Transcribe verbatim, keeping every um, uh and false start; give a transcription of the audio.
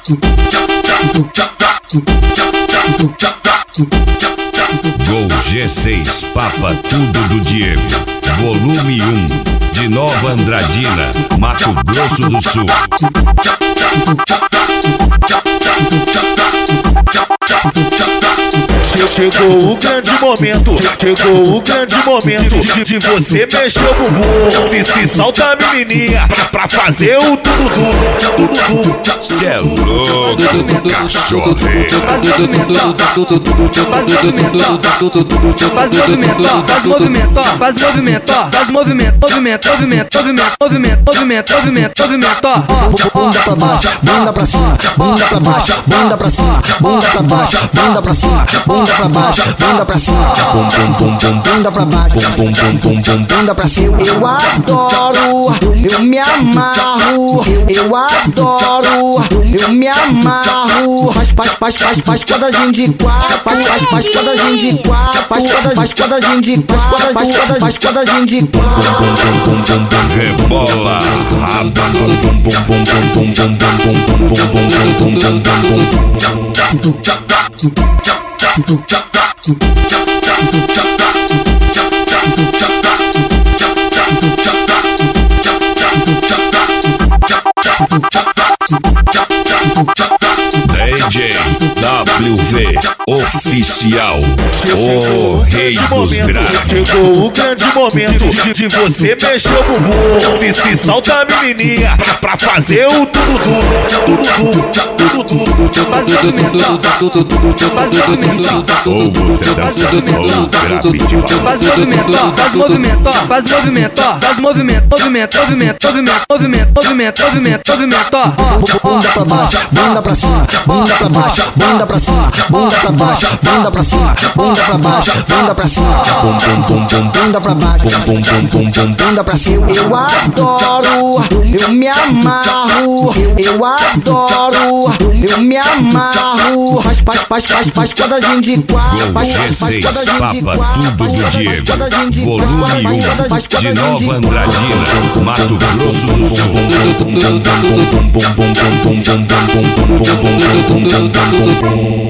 Gol G seis Papa Tudo do Diego, volume um, de Nova Andradina, Mato Grosso do Sul. Chegou o grande momento, chegou o grande momento de, de você mexer o bumbum. Se, se solta menininha pra, pra fazer o tudo tudo, tudo tudo. Cê é louco, cachorreiro. Faz movimento, faz movimento, faz movimento, faz movimento, faz movimento, faz movimento, movimento, movimento, movimento, movimento, movimento, movimento. Bunda pra baixo, bunda pra cima, bunda pra baixo, bunda pra cima, bunda pra baixo, bunda pra cima, bunda pra baixo, bunda pra cima, bum bum bum bum, bunda pra baixo, bum bum bum bum, bunda pra cima. Eu adoro, eu me amarro, eu adoro, eu me amarro. Faz, faz, faz, faz, faz quadradinho de quatro, faz, faz, faz quadradinho de quatro, faz quadradinho, faz quadradinho de quatro, faz quadradinho, faz quadradinho de quatro. Rebola, raba, D J W V Oficial, o rei dos graves. Chegou o grande momento de, de você mexer o bumbum. Se, se solta menininha pra, pra fazer o tudo tudo, tudo tudo, tudo tudo. Faz movimento, faz movimento, Ou você dança ou grave de volta. faz movimento, faz movimento, faz movimento, faz movimento, movimento, movimento, movimento, movimento, movimento, movimento. Bunda pra baixo, bunda pra cima, bunda pra baixo, bunda pra cima, bunda pra baixo, bunda pra cima, bunda pra baixo, bunda pra cima, bum bum bum bum, bunda pra baixo, bum bum bum bum, bunda pra cima. Eu adoro, eu me amarro, eu adoro, eu me amarro. Faz, faz, faz, faz, faz quadradinho de quatro, Gol faz, G faz, faz seis quadradinho de Papa quatro, Tudo do Diego, quadradinho de quatro, volume faz, um, faz de quadradinho Nova quatro. Andradina, Mato Grosso do Sul. Bum bum bum bum bum bum bum bum bum bum bum bum bum bum bum bum bum bum bum.